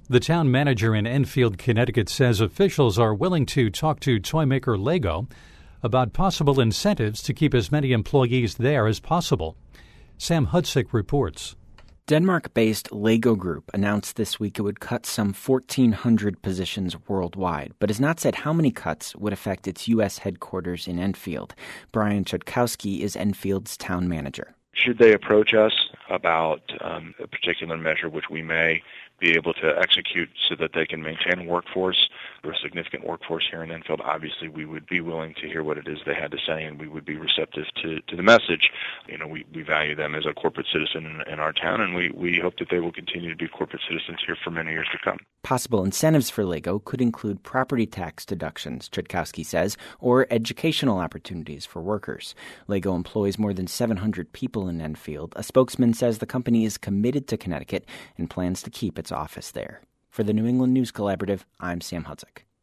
The town manager in Enfield, Connecticut, says officials are willing to talk to toy maker Lego about possible incentives to keep as many employees there as possible. Sam Hudzik reports. Denmark-based Lego Group announced this week it would cut some 1,400 positions worldwide, but has not said how many cuts would affect its U.S. headquarters in Enfield. Brian Chodkowski is Enfield's town manager. Should they approach us about a particular measure which we may be able to execute so that they can maintain a workforce or a significant workforce here in Enfield, obviously we would be willing to hear what it is they had to say, and we would be receptive to the message. You know, we value them as a corporate citizen in our town, and we hope that they will continue to be corporate citizens here for many years to come. Possible incentives for Lego could include property tax deductions, Chodkowski says, or educational opportunities for workers. Lego employs more than 700 people in Enfield. A spokesman says the company is committed to Connecticut and plans to keep its office there. For the New England News Collaborative, I'm Sam Hudzik.